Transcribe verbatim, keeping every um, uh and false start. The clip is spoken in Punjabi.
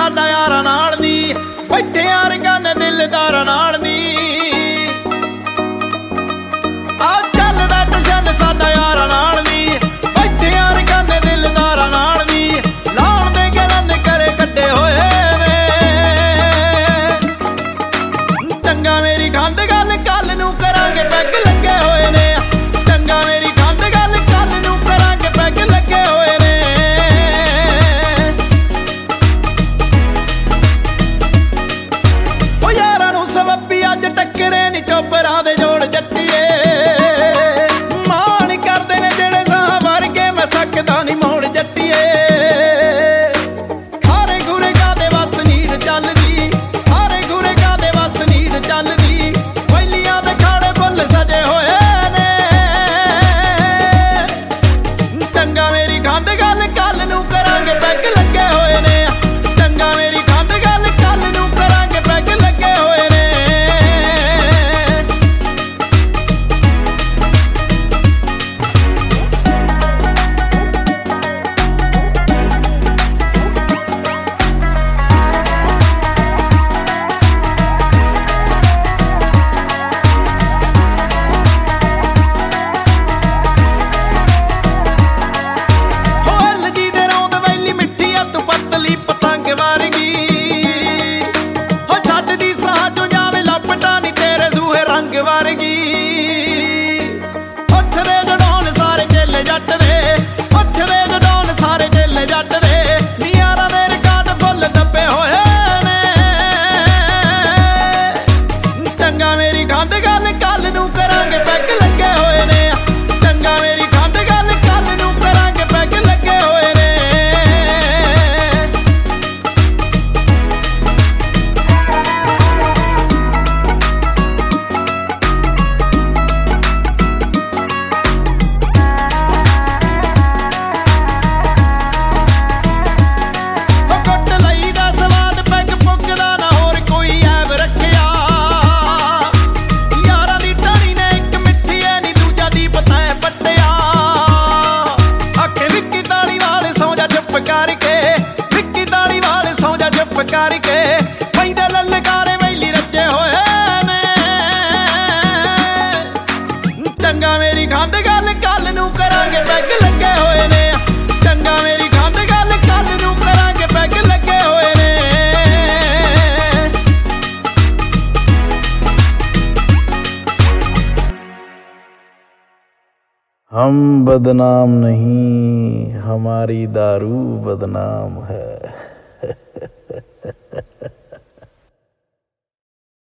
ਸਾਡਾ ਯਾਰਾਂ ਨਾਲ ਦੀ, ਬੈਠੇ ਯਾਰ ਗਾਨੇ ਦਿਲਦਾਰਾਂ ਨਾਲ ਦੀ। ਆ ਚੱਲਦਾ ਟਸ਼ਨ ਸਾਡਾ ਯਾਰਾਂ ਨਾਲ ਦੀ, ਬੈਠੇ ਯਾਰ ਗਾਨੇ ਦਿਲਦਾਰਾਂ ਨਾਲ ਦੀ। ਲਾਉਣ ਦੇ ਗਲਨ ਕਰੇ ਕੱਢੇ ਹੋਏ ਨੇ, ਚੰਗਾ ਮੇਰੀ ਖੰਡ ਗੱਲ ਕੱਲ ਨੂੰ ਕਰਾਂਗੇ ਪੈਗ ਲੱਗੇ ਹੋਏ ਨੇ। ਚੰਗਾ ਮੇਰੀ ਖੰਡ ਗੱਲ ਕੱਲ ਨੂੰ ਕਰਾਂਗੇ ਪੈਗ ਲੱਗੇ ਹੋਏ ਨੇ। ਉਹ ਯਾਰਾਂ ਨੂੰ ਸਬੱਬੀ ਅੱਜ ਟੱਕਰੇ ਨੀ ਚੋਪਰਾਂ ਦੇ ਜੋੜ ਜੱਟੀਏ। ਮਾਣ ਕਰਦੇ ਨੇ ਜਿਹੜੇ ਸਾਹ ਵਰਗੇ, ਮੈਂ ਸਕਦਾ ਨੀ ਮੋੜ ਜੱਟੀਏ। ਖਾਰੇ ਖੁਰੇ ਕਾਦੇ ਵਸ ਨੀਰ ਚੱਲਦੀ, ਖਾਰੇ ਖੁਰੇ ਕਾਦੇ ਵਸ ਨੀਰ ਚੱਲਦੀ। ਵੈਲੀਆਂ ਦੇ ਖਾੜੇ ਬੁੱਲ ਸਜੇ ਹੋਏ ਨੇ, ਚੰਗਾ ਮੇਰੀ ਖੰਡ ਗੱਲ ਕੱਲ ਨੂੰ ਕਰਾਂਗੇ ਪੈਗ ਲੱਗੇ ਹੋਏ ਨੇ। ਚੰਗਾ ਮੇਰੀ ਖੰਡ ਗੱਲ ਕੱਲ ਨੂੰ ਕਰਾਂਗੇ ਪੈਗ ਲੱਗੇ ਹੋਏ ਨੇ। ਉੱਠਦੇ ਜਡੌਨ ਸਾਰੇ ਚੇਲੇ ਜੱਟ ਦੇ, ਉੱਠਦੇ ਜਡੌਨ ਸਾਰੇ ਚੇਲੇ ਜੱਟ ਦੇ। ਨਿਆਰਾਂ ਦੇ ਰਿਕਾਰਡ ਫੁੱਲ ਦੱਬੇ ਹੋਏ ਨੇ, ਚੰਗਾ ਮੇਰੀ ਖੰਡ ਗੱਲ ਕੱਲ ਨੂੰ ਕਰਾਂਗੇ ਪੈਗ ਲੱਗੇ ਹੋਏ ਨੇ। ਚੰਗਾ ਮੇਰੀ ਖੰਡ ਗੱਲ ਕੱਲ ਨੂੰ ਕਰਾਂਗੇ ਪੈਗ ਲੱਗੇ ਹੋਏ ਨੇ। ਕਰਕੇ ਪੈਂਦੇ ਲਲਕਾਰੇ ਵੈਲੀ ਰੱਜੇ ਹੋਏ ਨੇ, ਚੰਗਾ ਮੇਰੀ ਖੰਡ ਗੱਲ ਕੱਲ ਨੂੰ ਕਰਾਂਗੇ ਪੈਗ ਲੱਗੇ ਹੋਏ ਨੇ। ਚੰਗਾ ਮੇਰੀ ਖੰਡ ਗੱਲ ਕੱਲ ਨੂੰ ਕਰਾਂਗੇ ਪੈਗ ਲੱਗੇ ਹੋਏ ਨੇ। हम बदनाम नहीं, हमारी दारू बदनाम है।